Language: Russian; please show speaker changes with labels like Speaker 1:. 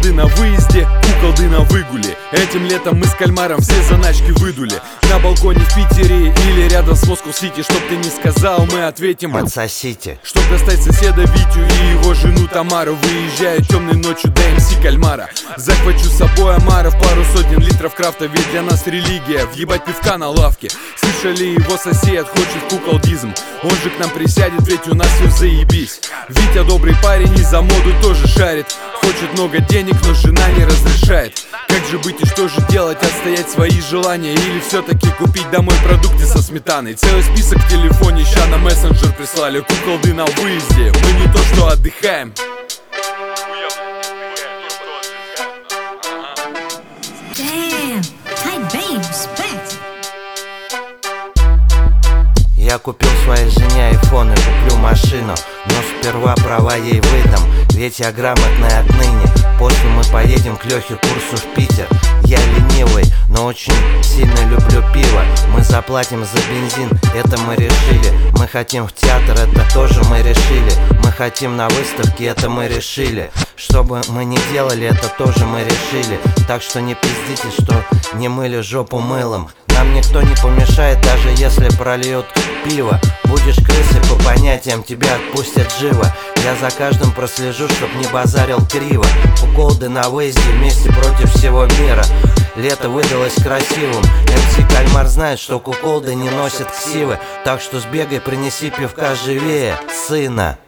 Speaker 1: Куколды на выезде, куколды на выгуле. Этим летом мы с кальмаром все заначки выдули. На балконе в Питере или рядом с Москва-Сити. Чтоб ты не сказал, мы ответим:
Speaker 2: отсосите.
Speaker 1: Чтоб достать соседа Витю и его жену Тамару. Выезжаю темной ночью до МС Кальмара. Захвачу с собой омаров, пару сотен литров крафта. Ведь для нас религия, въебать пивка на лавке. Слышали, его сосед хочет куколдизм. Он же к нам присядет, ведь у нас все заебись. Витя добрый парень и за моду тоже шарит. Хочет много денег, но жена не разрешает. Как же быть и что же делать? Отстоять свои желания или все-таки купить домой продукты со сметаной? Целый список в телефоне, ща на мессенджер прислали. Куколды на выезде, мы не то что отдыхаем.
Speaker 2: Я купил своей жене айфон и куплю машину, но сперва права ей выдам, ведь я грамотный отныне. После мы поедем к Лехе курсу в Питер. Я ленивый, но очень сильно люблю пиво. Мы заплатим за бензин, это мы решили. Мы хотим в театр, это тоже мы решили. Мы хотим на выставке, это мы решили. Что бы мы ни делали, это тоже мы решили. Так что не пиздите, что не мыли жопу мылом. Нам никто не помешает, даже если прольют пиво. Будешь крысой по понятиям, тебя отпустят живо. Я за каждым прослежу, чтоб не базарил криво. Куколды на выезде вместе против всего мира. Лето выдалось красивым. МС Кальмар знает, что куколды не носят ксивы. Так что сбегай, принеси пивка живее, сына.